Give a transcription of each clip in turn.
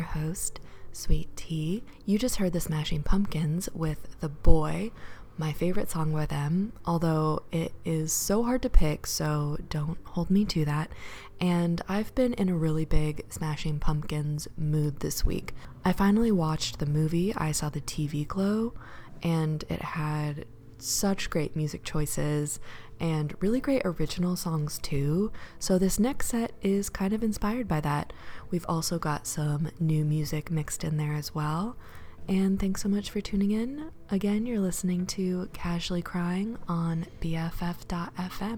your host, Sweet Tea. You just heard the Smashing Pumpkins with The Boy, my favorite song by them, although it is so hard to pick, so don't hold me to that. And I've been in a really big Smashing Pumpkins mood this week. I finally watched the movie I Saw the TV Glow, and it had such great music choices and really great original songs too. So this next set is kind of inspired by that. We've also got some new music mixed in there as well. And thanks so much for tuning in. Again, you're listening to Casually Crying on BFF.fm.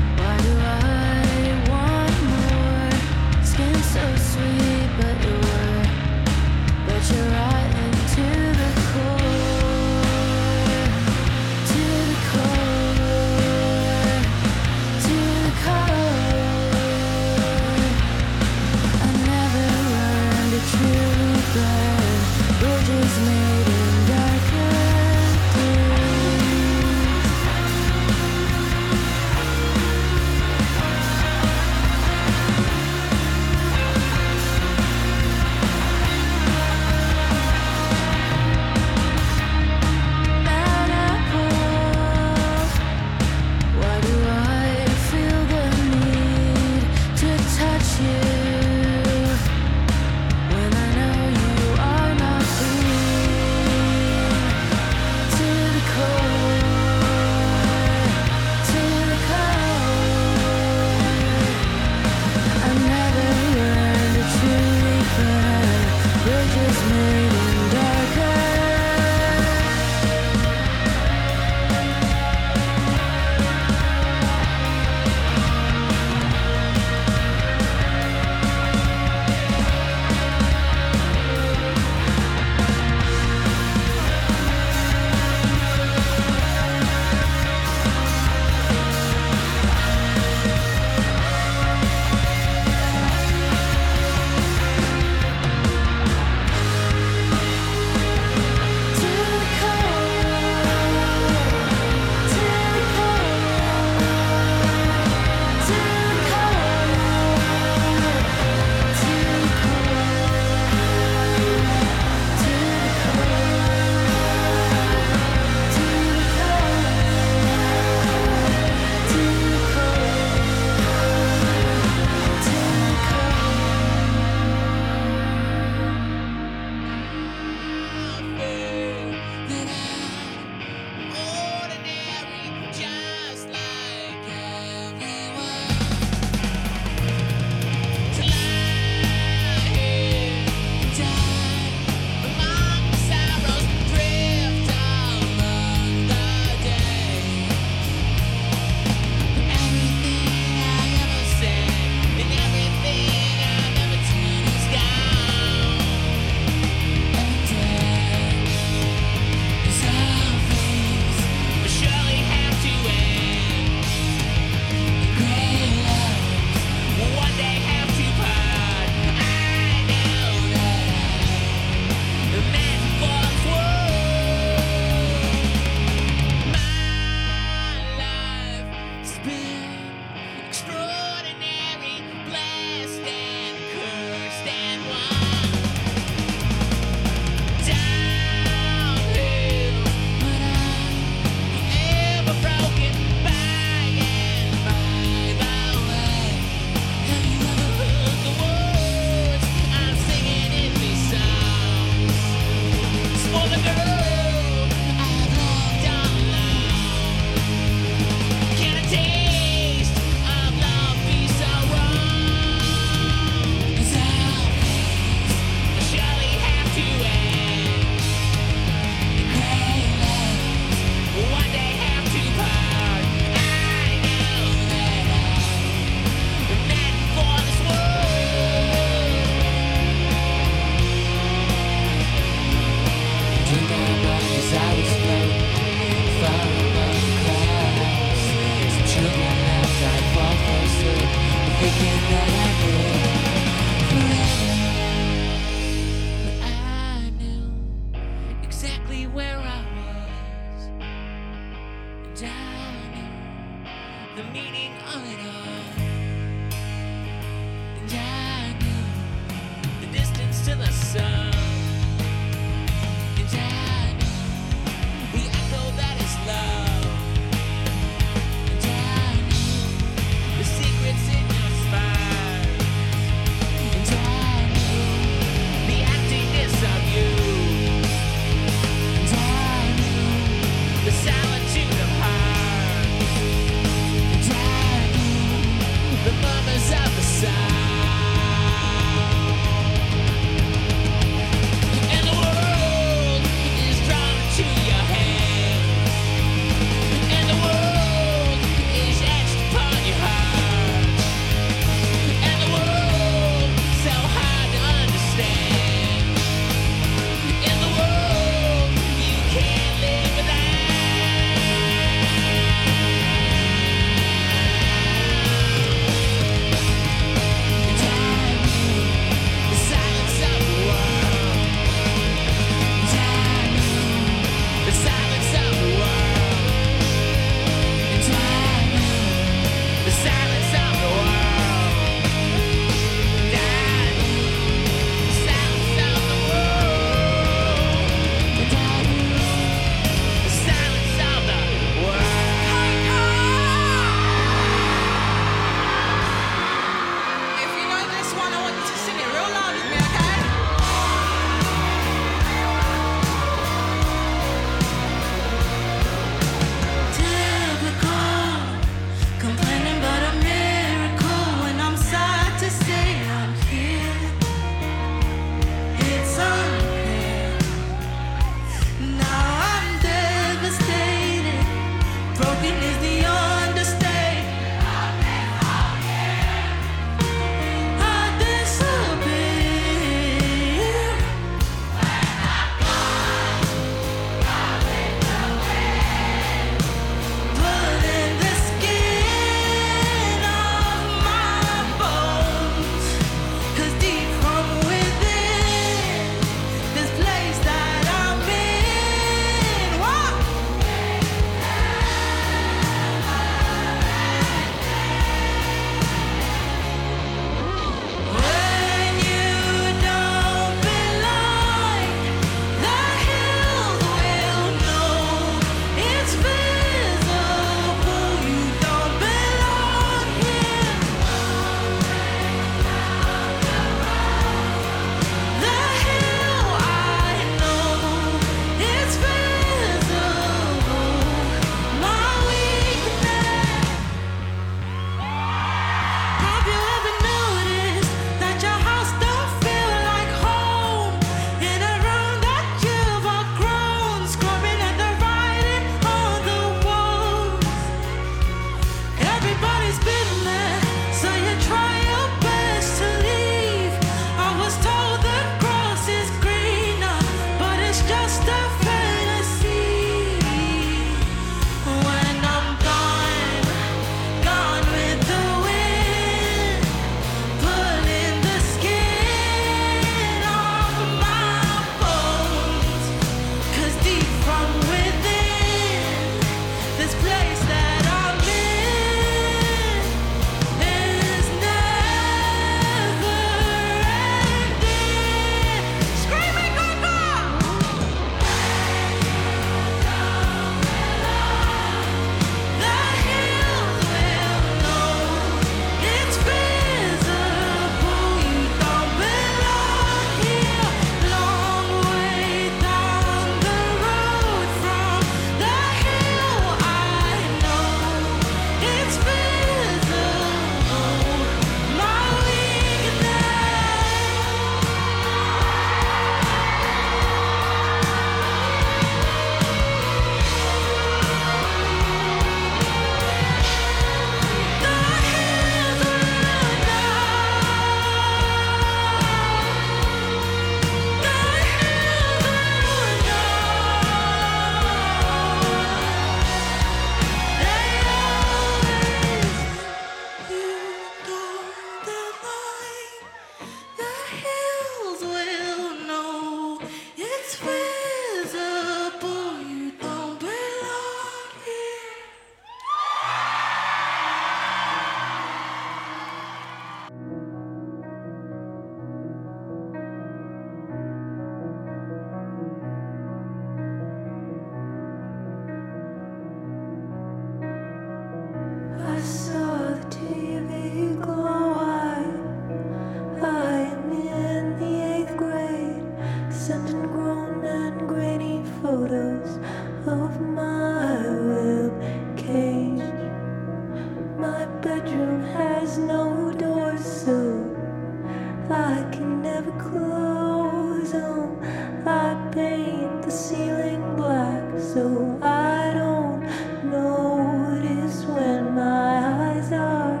I can never close them. I paint the ceiling black so I don't notice when my eyes are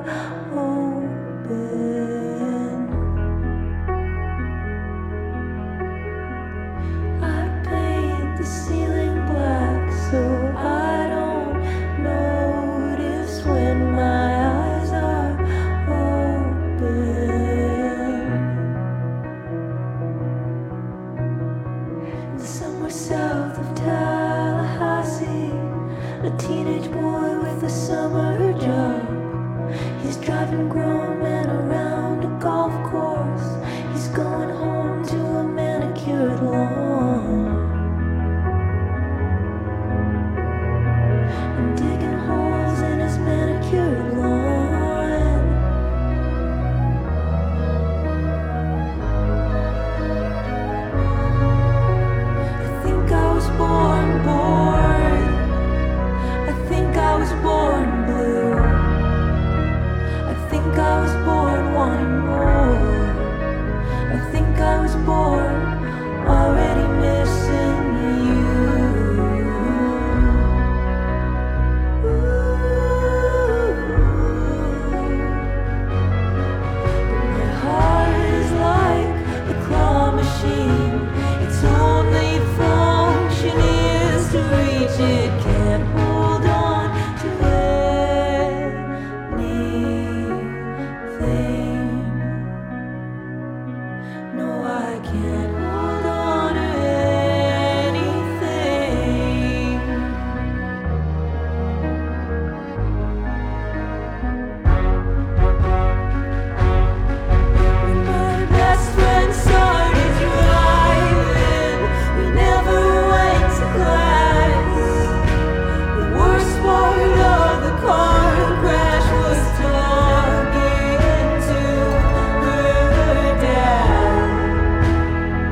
open. I paint the ceiling black so I don't notice when my eyes are open. Somewhere south of Tallahassee, a teenage boy with a summer job. He's driving grown men around a golf course. He's going home to a manicured lawn and digging holes in his manicured lawn. I think I was born bored. I think I was born blue. I think I was born wanting more. I think I was born already missing you. My heart is like a claw machine. Its only function is to reach it. Can't hold on to anything. No, I can't hold on to anything. When my best friend started driving, we never went to class. The worst part of the car crash was talking to her dad.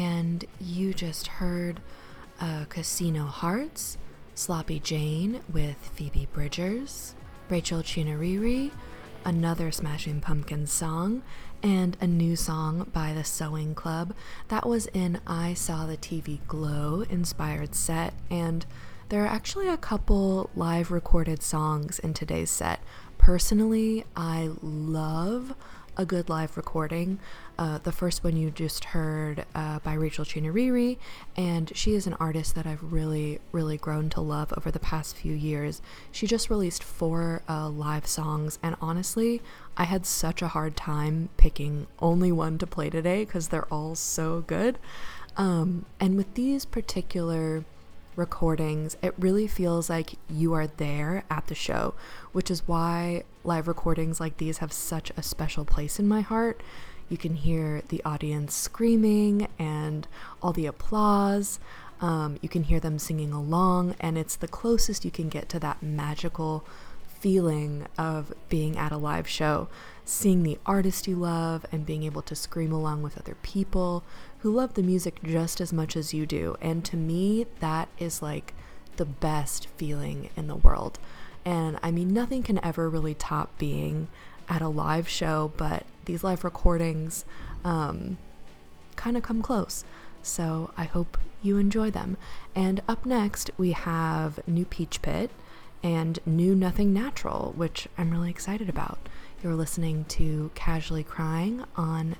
And you just heard Casino Hearts, Sloppy Jane with Phoebe Bridgers, Rachel Chinariri, another Smashing Pumpkins song, and a new song by the Sewing Club. That was in I Saw the TV Glow inspired set, and there are actually a couple live recorded songs in today's set. Personally, I love a good live recording. The first one you just heard by Rachel Chinariri, and she is an artist that I've really grown to love over the past few years. She just released 4 live songs, and honestly, I had such a hard time picking only one to play today because they're all so good. And with these particular recordings, it really feels like you are there at the show, which is why live recordings like these have such a special place in my heart. You can hear the audience screaming and all the applause. You can hear them singing along, and it's the closest you can get to that magical feeling of being at a live show, seeing the artist you love and being able to scream along with other people who love the music just as much as you do. And to me, that is like the best feeling in the world. And I mean, nothing can ever really top being at a live show, but these live recordings kind of come close. So I hope you enjoy them. And up next, we have new Peach Pit and new Nothing Natural, which I'm really excited about. You're listening to Casually Crying on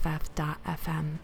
BFF.fm.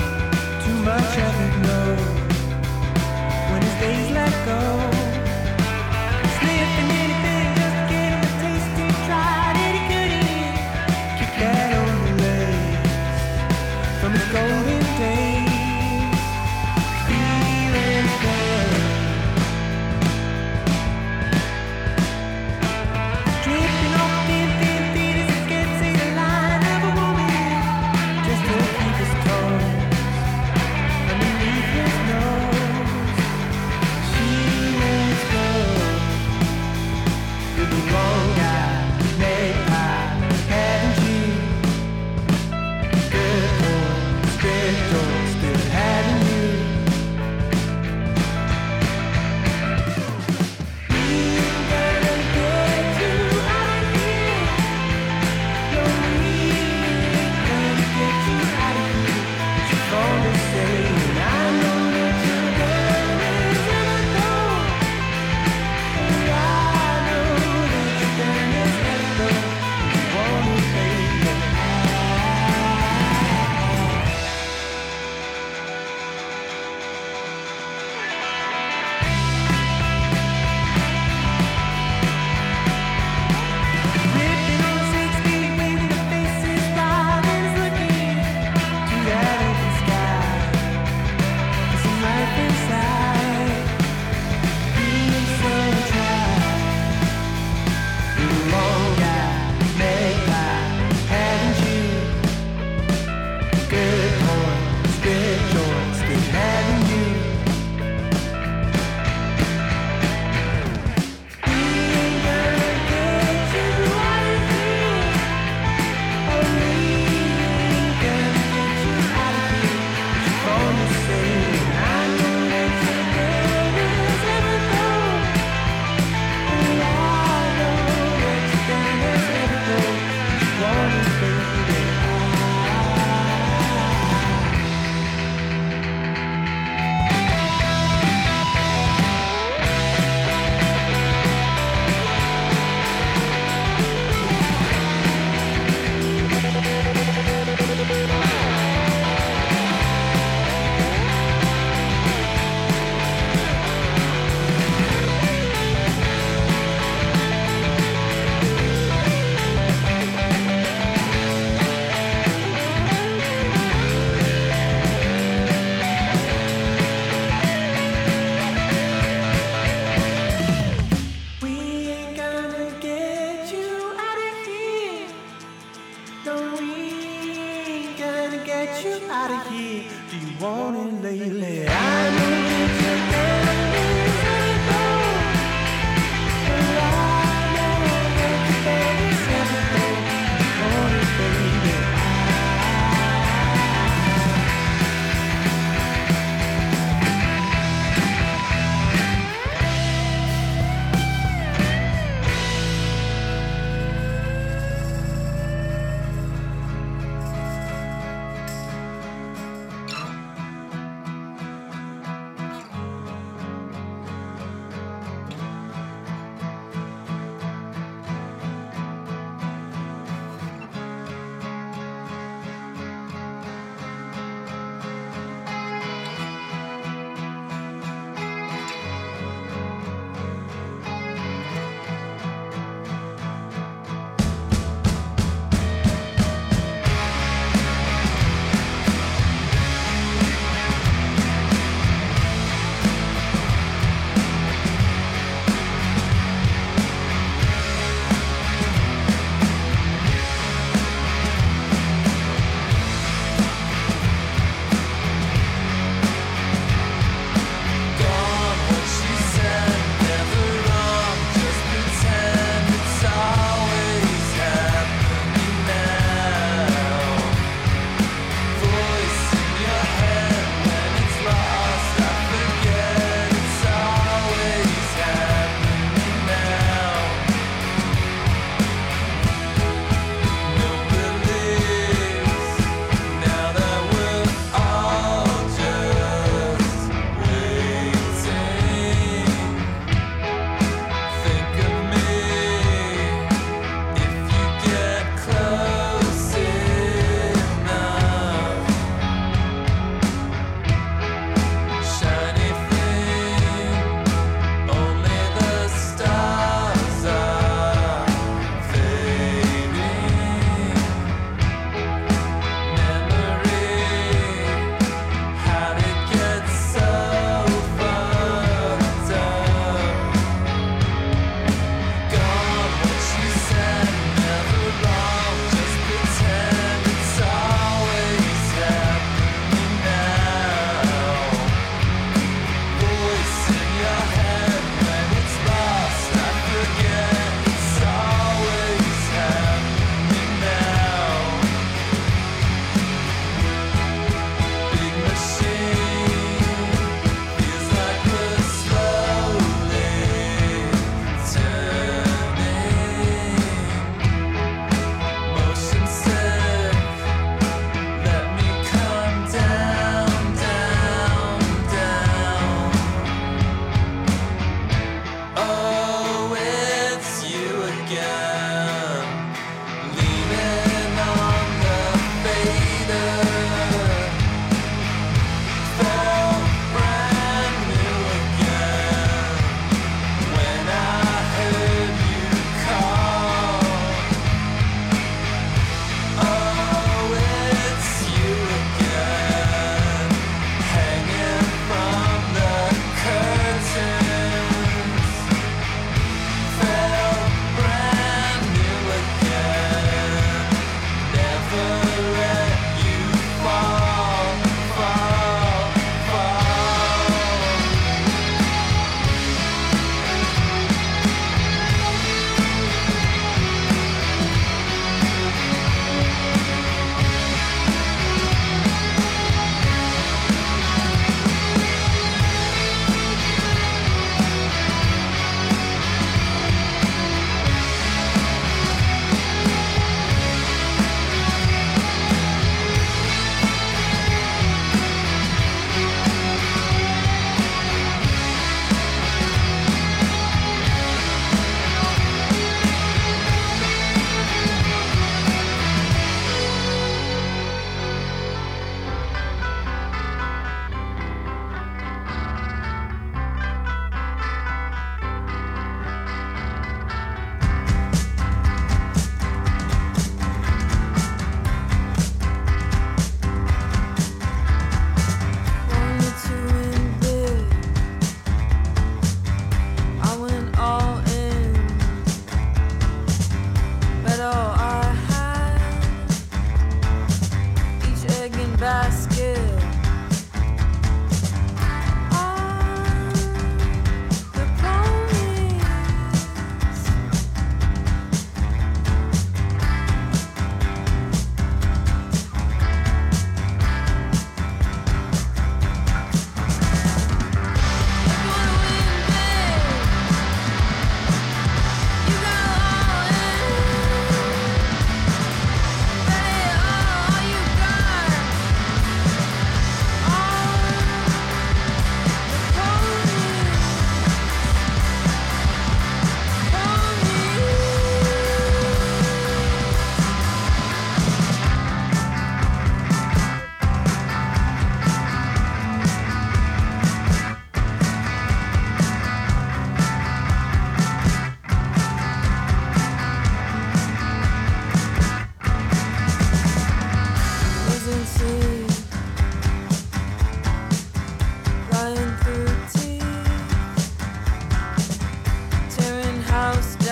When his days let go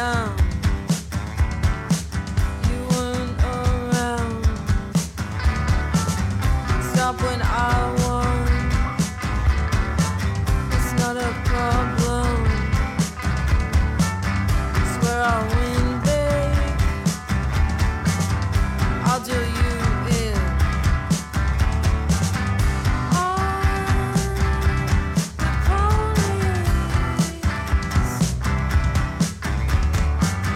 around. You weren't around. Stop when I want. It's not a problem. Swear I'll win big. I'll do you in. On the ponies.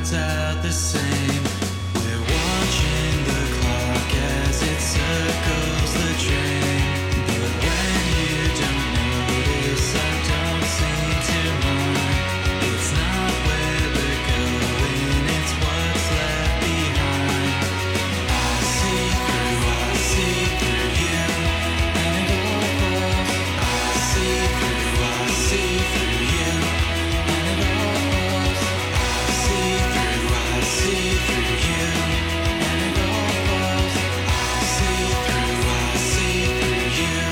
starts out the same. We're watching the clock as it circles the train. But when you don't notice, I don't seem to mind. It's not where we're going, it's what's left behind. I see through you, and it all falls. I see through you, and it all falls. I see through you, and it all falls. I see through you.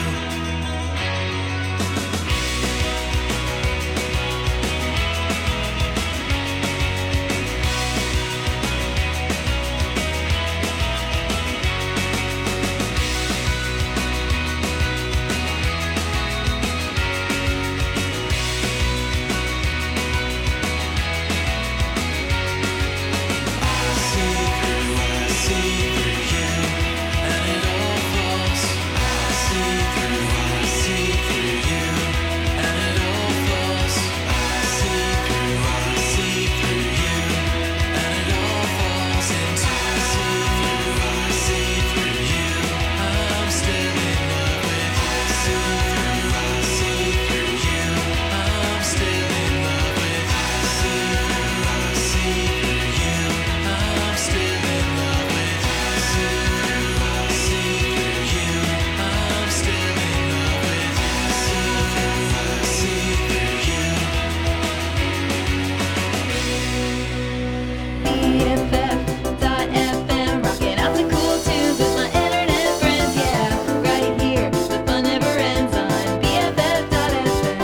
BFF.FM, rocking out the cool tunes with my internet friends, yeah. Right here, the fun never ends on BFF.FM.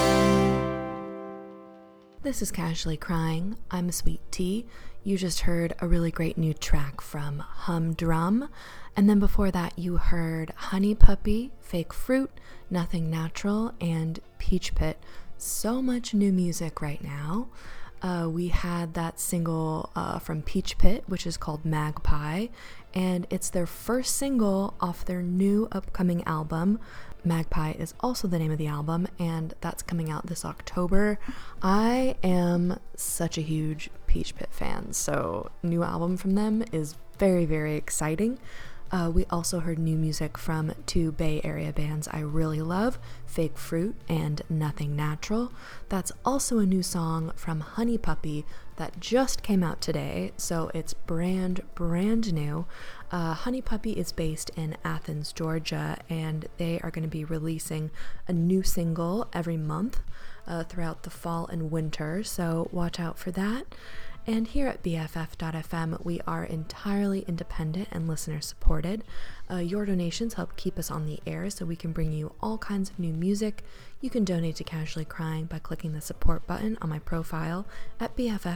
This is Casually Crying. I'm Sweet Tea. You just heard a really great new track from Humdrum. And then before that, you heard Honey Puppy, Fake Fruit, Nothing Natural, and Peach Pit. So much new music right now. We had that single from Peach Pit, which is called Magpie, and it's their first single off their new upcoming album. Magpie is also the name of the album, and that's coming out this October. I am such a huge Peach Pit fan, so new album from them is very, very exciting. We also heard new music from two Bay Area bands I really love, Fake Fruit and Nothing Natural. That's also a new song from Honey Puppy that just came out today, so it's brand new. Honey Puppy is based in Athens, Georgia, and they are going to be releasing a new single every month throughout the fall and winter, so watch out for that. And here at BFF.FM, we are entirely independent and listener supported. Your donations help keep us on the air so we can bring you all kinds of new music. You can donate to Casually Crying by clicking the support button on my profile at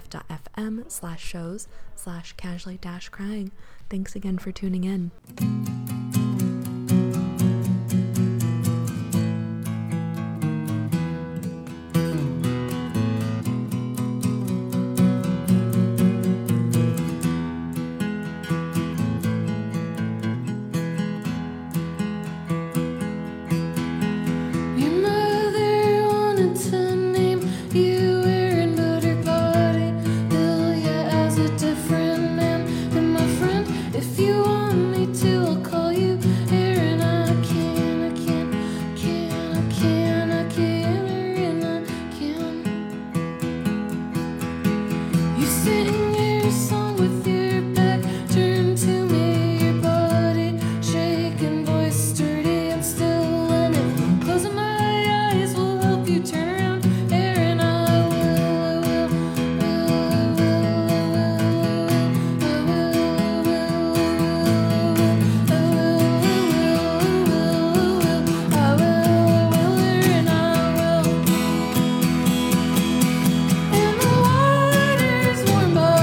BFF.FM/shows/casually-crying. Thanks again for tuning in. If you want me to, I'll call you warm, but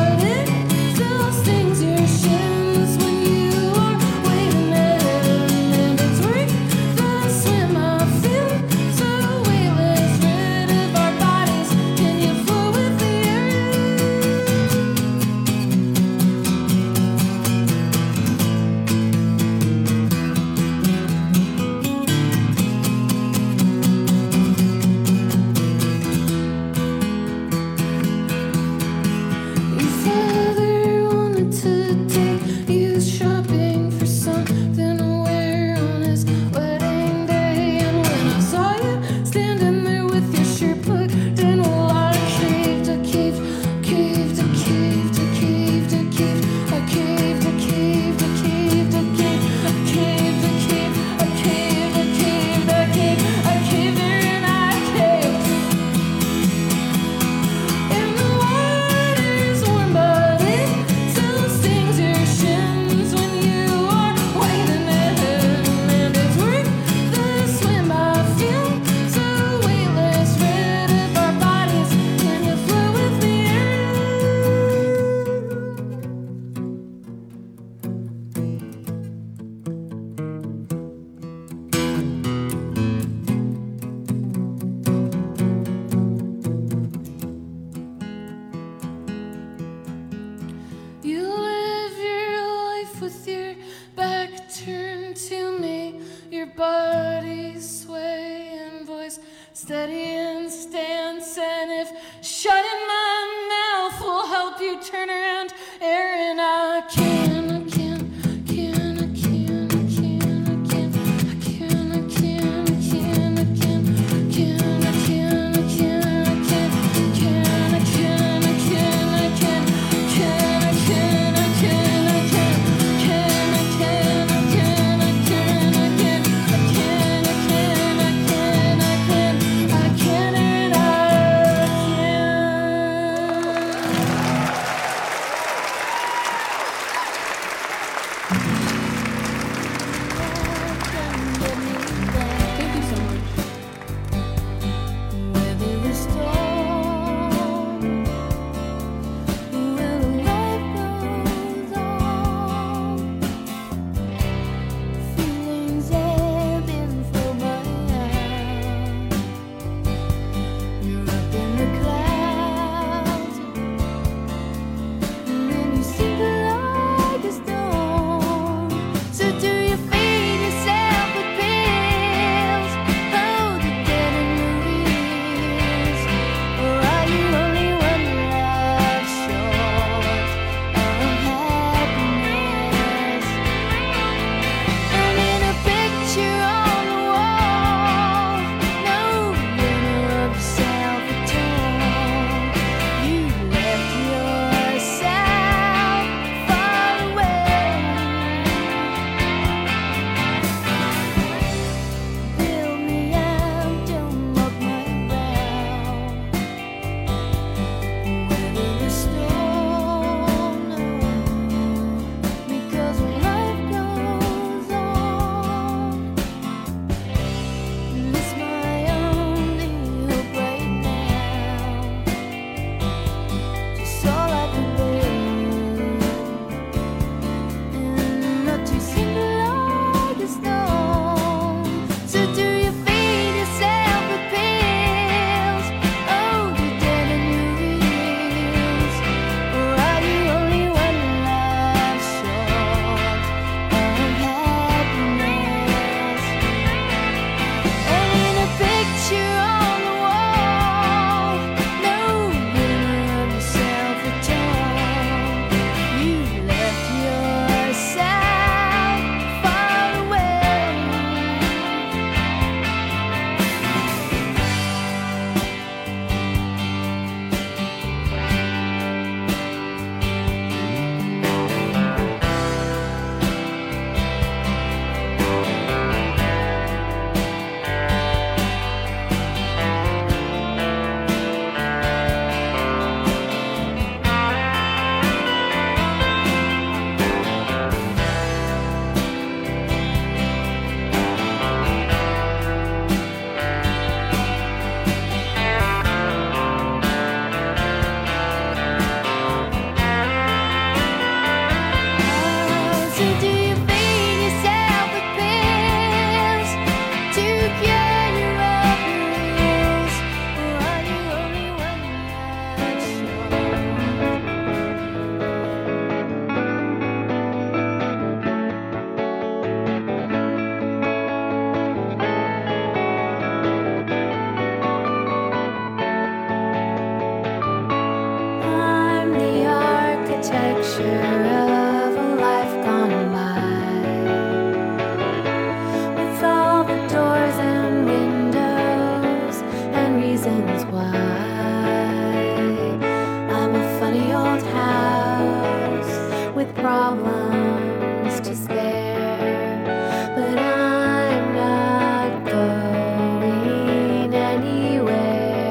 picture of a life gone by, with all the doors and windows and reasons why. I'm a funny old house with problems to spare, but I'm not going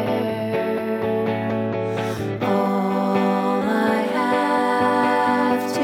anywhere. All I have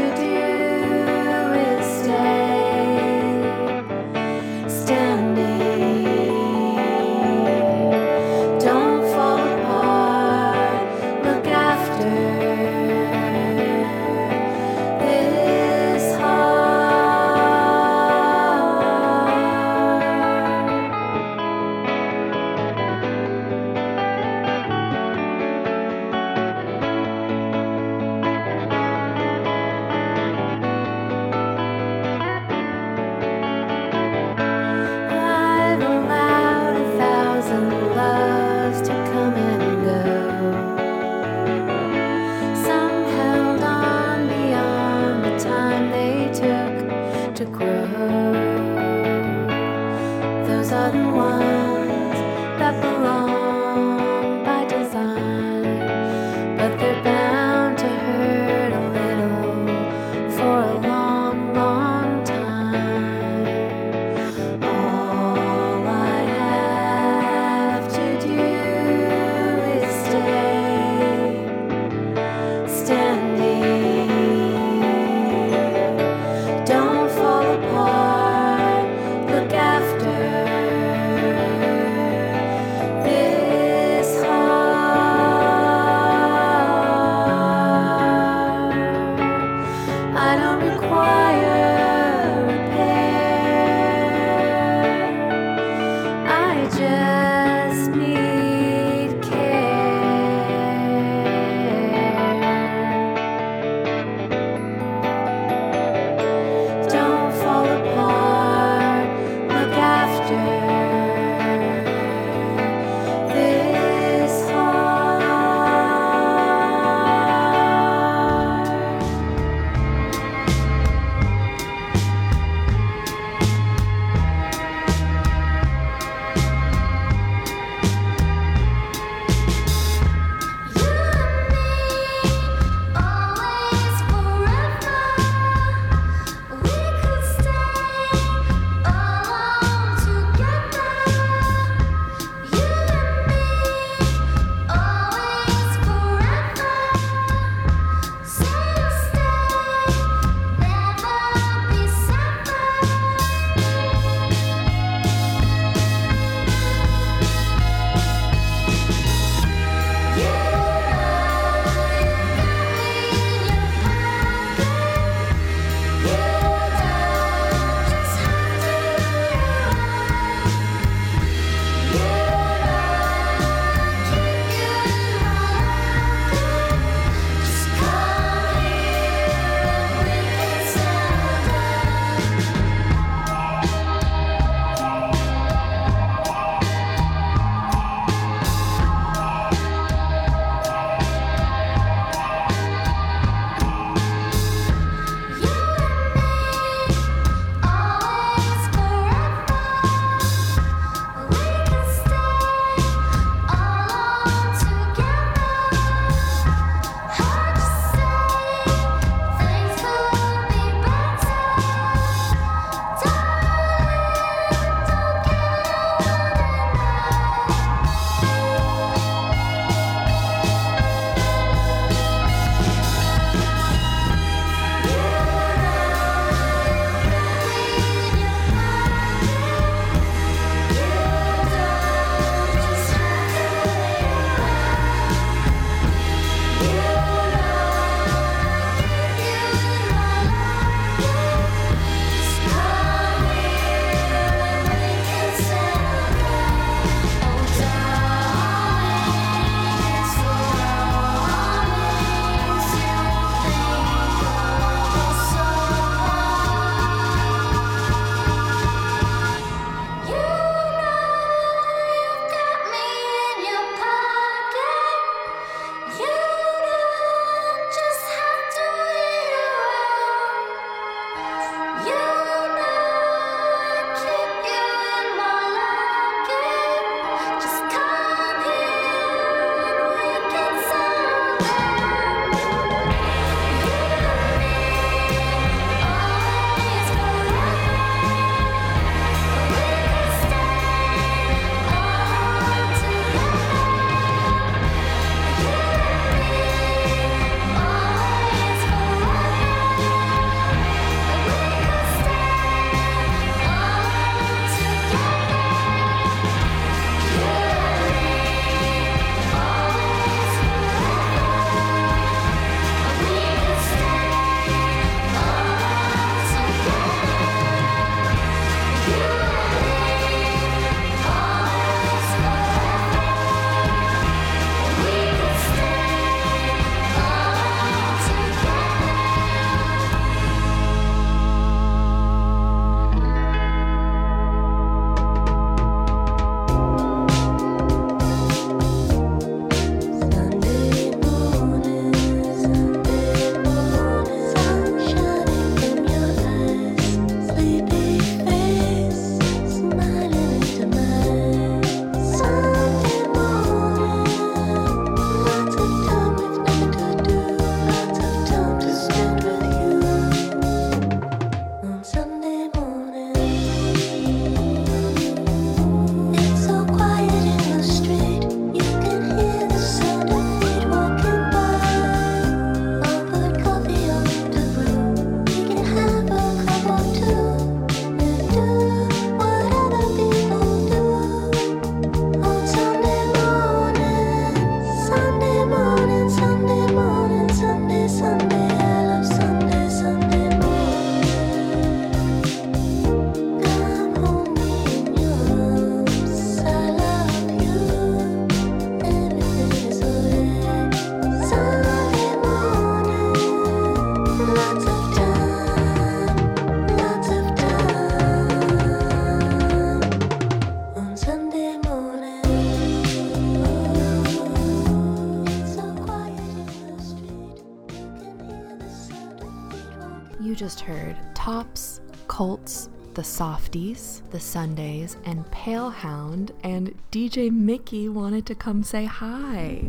You just heard Tops, Colts, The Softies, The Sundays, and Palehound, and DJ Mickey wanted to come say hi.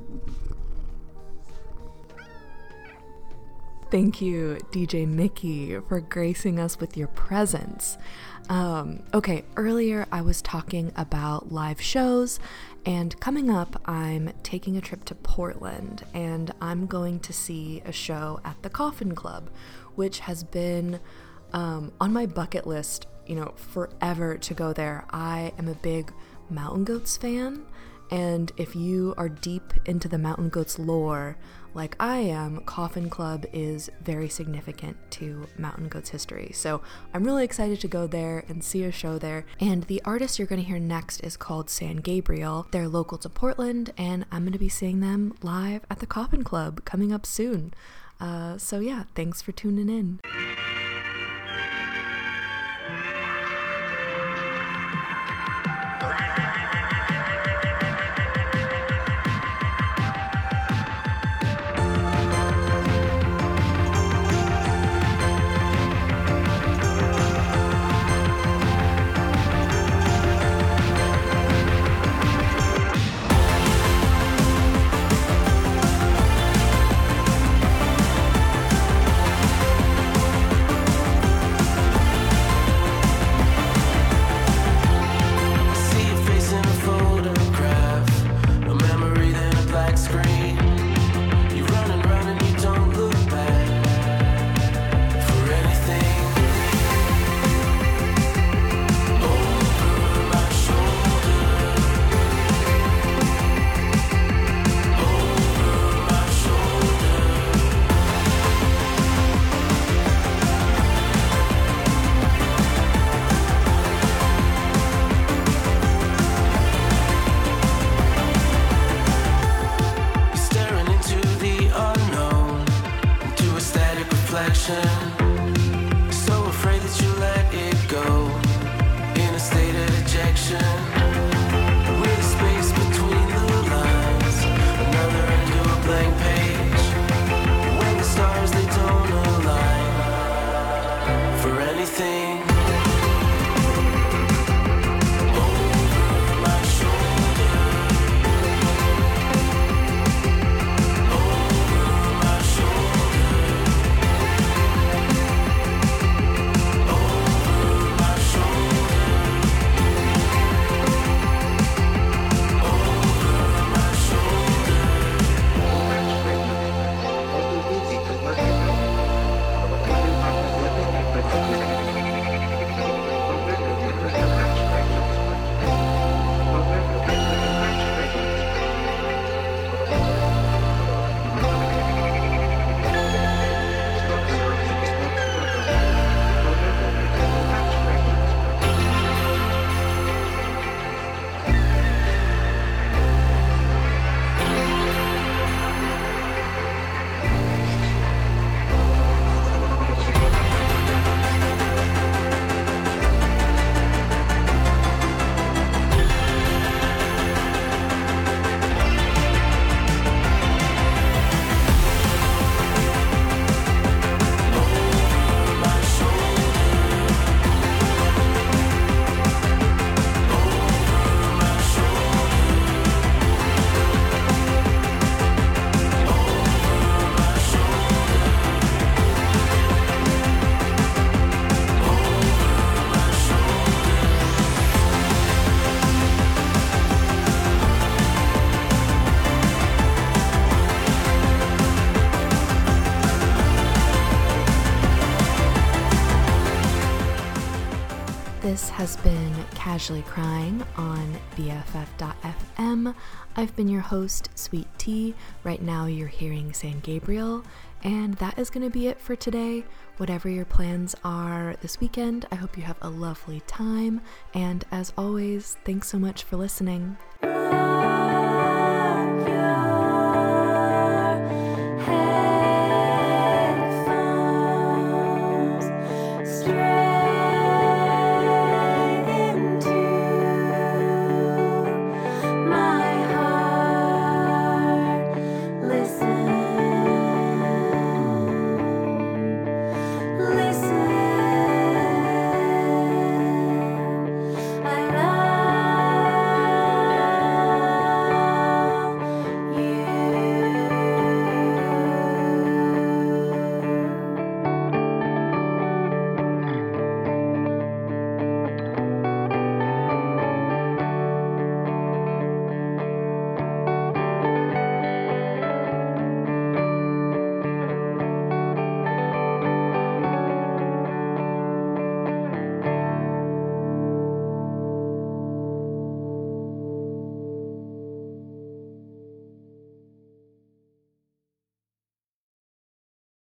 Thank you, DJ Mickey, for gracing us with your presence. Okay, earlier I was talking about live shows, and coming up I'm taking a trip to Portland, and I'm going to see a show at the Coffin Club, which has been on my bucket list, forever to go there. I am a big Mountain Goats fan, and if you are deep into the Mountain Goats lore, like I am, Coffin Club is very significant to Mountain Goats history. So I'm really excited to go there and see a show there. And the artist you're going to hear next is called San Gabriel. They're local to Portland, and I'm going to be seeing them live at the Coffin Club coming up soon. So yeah, thanks for tuning in. So afraid that you let it go, in a state of dejection, with a space between the lines, another end to a blank page, when the stars they don't align, for anything. This has been Casually Crying on BFF.fm. I've been your host, Sweet Tea. Right now you're hearing San Gabriel, and that is going to be it for today. Whatever your plans are this weekend, I hope you have a lovely time, and as always, thanks so much for listening.